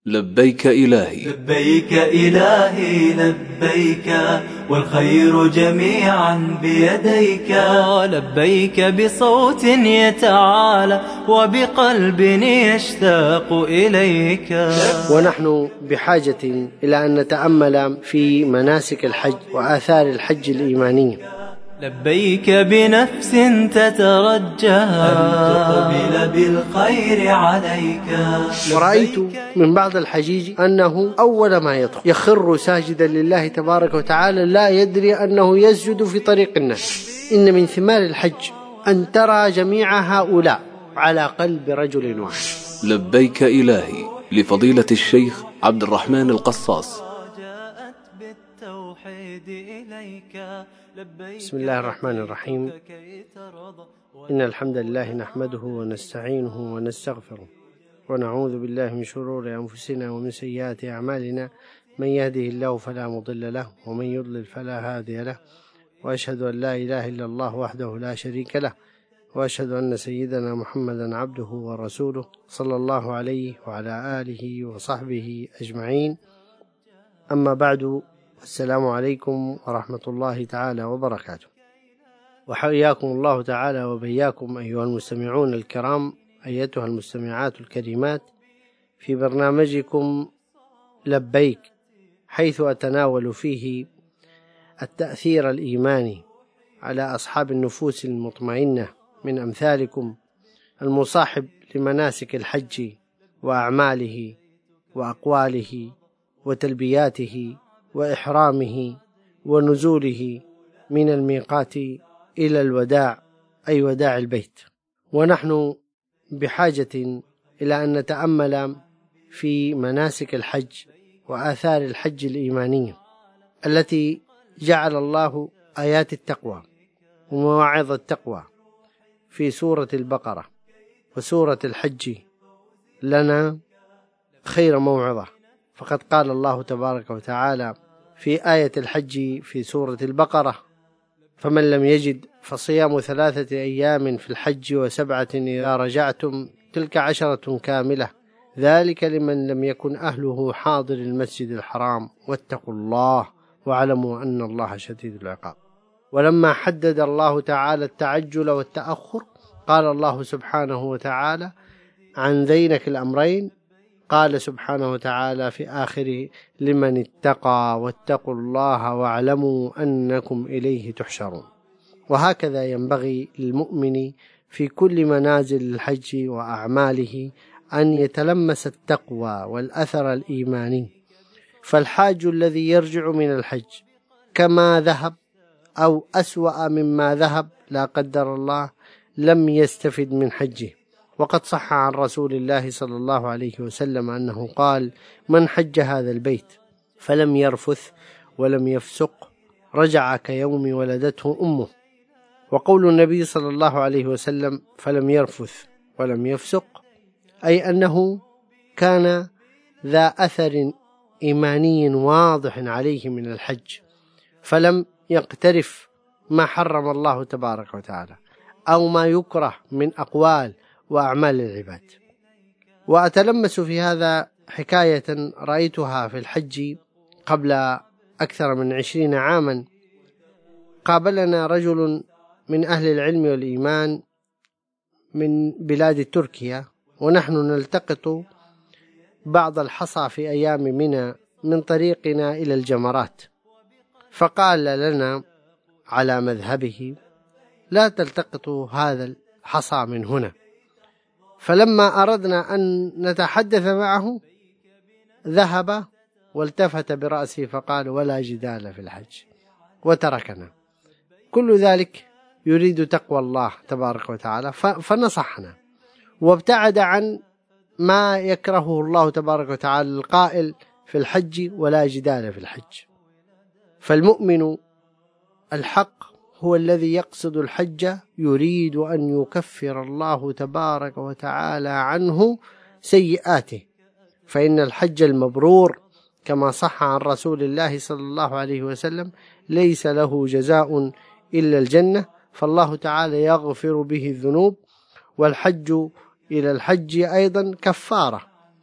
لبيك إلهي لبيك إلهي لبيك والخير جميعا بيديك. لبيك بصوت يتعالى وبقلب يشتاق إليك. ونحن بحاجة إلى أن نتأمل في مناسك الحج وآثار الحج الإيمانية. لبيك بنفس تترجى أن تقبل بالخير عليك. ورأيت من بعض الحجيج أنه أول ما يدخل يخر ساجدا لله تبارك وتعالى لا يدري أنه يسجد في طريق الناس. إن من ثمار الحج أن ترى جميع هؤلاء على قلب رجل واحد. لبيك إلهي لفضيلة الشيخ عبد الرحمن القصاص. بسم الله الرحمن الرحيم. إن الحمد لله نحمده ونستعينه ونستغفره ونعوذ بالله من شرور أنفسنا ومن سيئات أعمالنا. من يهده الله فلا مضل له ومن يضلل فلا هادي له، وأشهد أن لا إله إلا الله وحده لا شريك له، وأشهد أن سيدنا محمدا عبده ورسوله صلى الله عليه وعلى آله وصحبه أجمعين. أما بعد، السلام عليكم ورحمة الله تعالى وبركاته، وحياكم الله تعالى وبياكم أيها المستمعون الكرام، أيتها المستمعات الكريمات، في برنامجكم لبيك، حيث أتناول فيه التأثير الإيماني على أصحاب النفوس المطمئنة من أمثالكم المصاحب لمناسك الحج وأعماله وأقواله وتلبياته وإحرامه ونزوله من الميقات إلى الوداع، أي وداع البيت. ونحن بحاجة إلى أن نتأمل في مناسك الحج وآثار الحج الإيمانية التي جعل الله آيات التقوى ومواعظ التقوى في سورة البقرة وسورة الحج لنا خير موعظة. فقد قال الله تبارك وتعالى في آية الحج في سورة البقرة: فمن لم يجد فصيام 3 أيام في الحج و7 إذا رجعتم تلك 10 كاملة، ذلك لمن لم يكن أهله حاضر المسجد الحرام واتقوا الله واعلموا أن الله شديد العقاب. ولما حدد الله تعالى التعجل والتأخر قال الله سبحانه وتعالى عن ذينك الأمرين، قال سبحانه وتعالى في آخره: لمن اتقى واتقوا الله واعلموا أنكم إليه تحشرون. وهكذا ينبغي للمؤمن في كل منازل الحج وأعماله أن يتلمس التقوى والأثر الإيماني. فالحاج الذي يرجع من الحج كما ذهب أو أسوأ مما ذهب لا قدر الله لم يستفد من حجه. وقد صح عن رسول الله صلى الله عليه وسلم أنه قال: من حج هذا البيت فلم يرفث ولم يفسق رجع كيوم ولدته أمه. وقول النبي صلى الله عليه وسلم فلم يرفث ولم يفسق أي أنه كان ذا أثر إيماني واضح عليه من الحج، فلم يقترف ما حرم الله تبارك وتعالى أو ما يكره من أقوال وأعمال العباد. وأتلمس في هذا حكاية رأيتها في الحج قبل أكثر من 20 عاما. قابلنا رجل من أهل العلم والإيمان من بلاد تركيا، ونحن نلتقط بعض الحصى في أيام منى من طريقنا إلى الجمرات، فقال لنا على مذهبه: لا تلتقطوا هذا الحصى من هنا. فلما أردنا أن نتحدث معه ذهب والتفت برأسه فقال: ولا جدال في الحج، وتركنا. كل ذلك يريد تقوى الله تبارك وتعالى، فنصحنا وابتعد عن ما يكرهه الله تبارك وتعالى القائل في الحج: ولا جدال في الحج. فالمؤمن الحق هو الذي يقصد الحج يريد أن يكفر الله تبارك وتعالى عنه سيئاته، فإن الحج المبرور كما صح عن رسول الله صلى الله عليه وسلم ليس له جزاء إلا الجنة، فالله تعالى يغفر به الذنوب. والحج إلى الحج أيضا كفارة،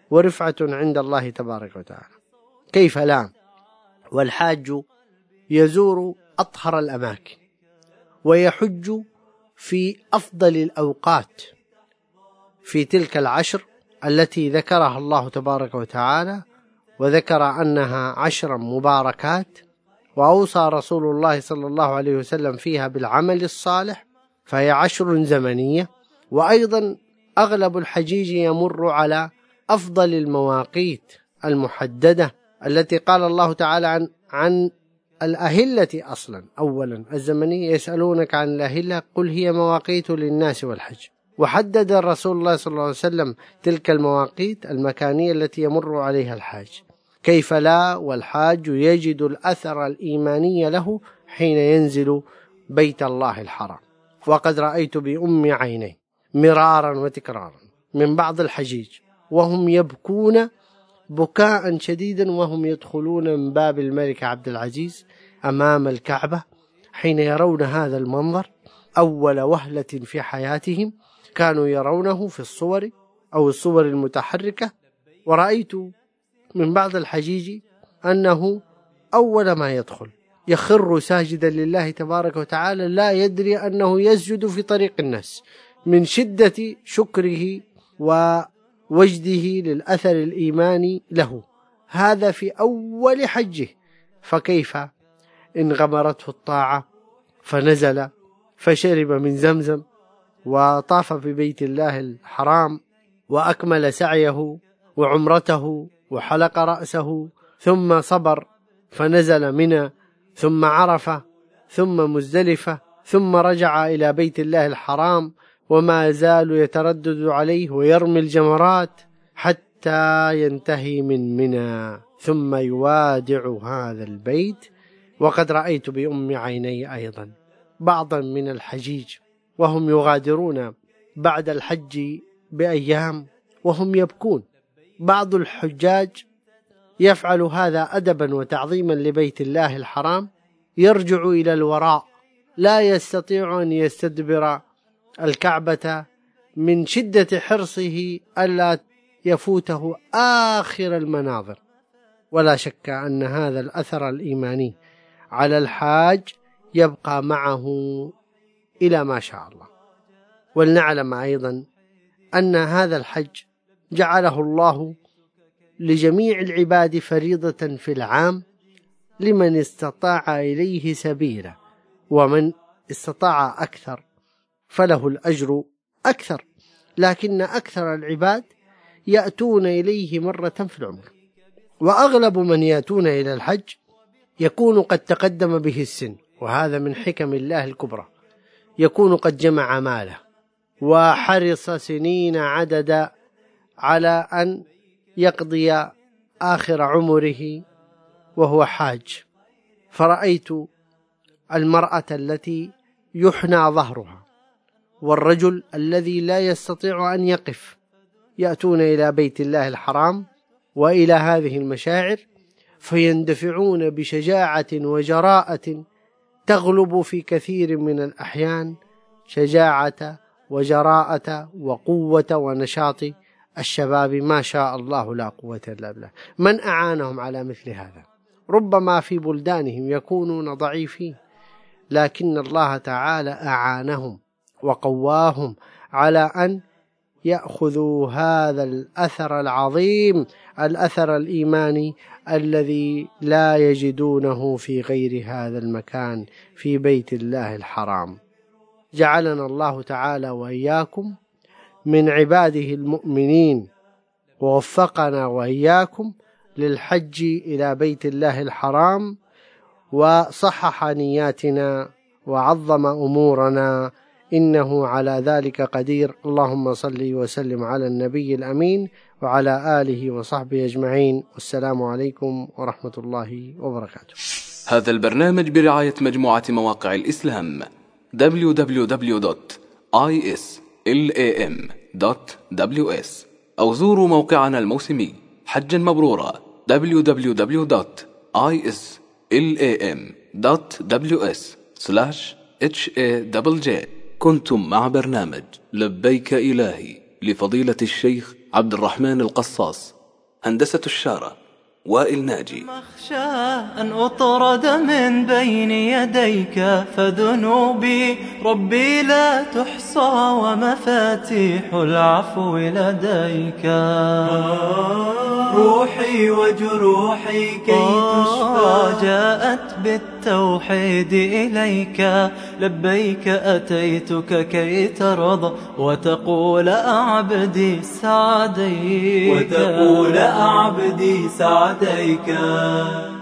ورفعة عند الله تبارك وتعالى. كيف لا والحاج يزور أطهر الأماكن ويحج في أفضل الأوقات في تلك العشر التي ذكرها الله تبارك وتعالى، وذكر أنها 10 مباركات، وأوصى رسول الله صلى الله عليه وسلم فيها بالعمل الصالح، فهي 10 زمنية. وأيضا أغلب الحجيج يمر على أفضل المواقيت المحددة التي قال الله تعالى عن الأهلة أصلا. أولا الزمنية، يسألونك عن الأهلة قل هي مواقيت للناس والحج، وحدد الرسول الله صلى الله عليه وسلم تلك المواقيت المكانية التي يمر عليها الحاج. كيف لا والحاج يجد الأثر الإيماني له حين ينزل بيت الله الحرام. وقد رأيت بأم عيني مرارا وتكرارا من بعض الحجيج وهم يبكون بكاء شديدا وهم يدخلون من باب الملك عبد العزيز أمام الكعبة حين يرون هذا المنظر أول وهلة في حياتهم كانوا يرونه في الصور أو الصور المتحركة. ورأيت من بعض الحجيج أنه أول ما يدخل يخر ساجدا لله تبارك وتعالى، لا يدري أنه يسجد في طريق الناس من شدة شكره ووجده للأثر الإيماني له. هذا في أول حجه، فكيف إن غمرته الطاعة فنزل فشرب من زمزم وطاف في بيت الله الحرام وأكمل سعيه وعمرته وحلق رأسه، ثم صبر فنزل منى، ثم عرفة، ثم مزدلفة، ثم رجع إلى بيت الله الحرام وما زال يتردد عليه ويرمي الجمرات حتى ينتهي من منى، ثم يوادع هذا البيت. وقد رأيت بأم عيني أيضا بعضا من الحجيج وهم يغادرون بعد الحج بأيام وهم يبكون. بعض الحجاج يفعل هذا أدبا وتعظيما لبيت الله الحرام، يرجع إلى الوراء، لا يستطيع أن يستدبر الكعبة من شدة حرصه ألا يفوته آخر المناظر. ولا شك أن هذا الأثر الإيماني على الحاج يبقى معه إلى ما شاء الله. ولنعلم أيضا أن هذا الحج جعله الله لجميع العباد فريضة في العام لمن استطاع إليه سبيلا، ومن استطاع أكثر فله الأجر أكثر، لكن أكثر العباد يأتون إليه مرة في العمر، وأغلب من يأتون إلى الحج يكون قد تقدم به السن، وهذا من حكم الله الكبرى، يكون قد جمع ماله وحرص سنين عدد على أن يقضي آخر عمره وهو حاج. فرأيت المرأة التي يحنى ظهرها والرجل الذي لا يستطيع أن يقف يأتون إلى بيت الله الحرام وإلى هذه المشاعر، فيندفعون بشجاعة وجراءة تغلب في كثير من الأحيان شجاعة وجراءة وقوة ونشاط الشباب ما شاء الله لا قوة إلا بالله. من أعانهم على مثل هذا؟ ربما في بلدانهم يكونون ضعيفين، لكن الله تعالى أعانهم وقواهم على أن يأخذوا هذا الأثر العظيم، الأثر الإيماني الذي لا يجدونه في غير هذا المكان في بيت الله الحرام. جعلنا الله تعالى وإياكم من عباده المؤمنين، ووفقنا وإياكم للحج إلى بيت الله الحرام، وصحح نياتنا وعظم أمورنا، إنه على ذلك قدير. اللهم صل وسلم على النبي الأمين وعلى آله وصحبه أجمعين، والسلام عليكم ورحمة الله وبركاته. هذا البرنامج برعاية مجموعة مواقع الإسلام www.islam.ws، أو زوروا موقعنا الموسمي حجا مبرورا www.islam.ws/HAJJ. كنتم مع برنامج لبيك إلهي لفضيلة الشيخ عبد الرحمن القصاص، هندسة الشارة وائل ناجي. مخشى أن أطرد من بين يديك، فذنوبي ربي لا تحصى ومفاتيح العفو لديك. روحي وجروحي كي تشفى جاءت بالتوحيد إليك، لبيك أتيتك كي ترضى وتقول أعبدي سعديك، سعديك.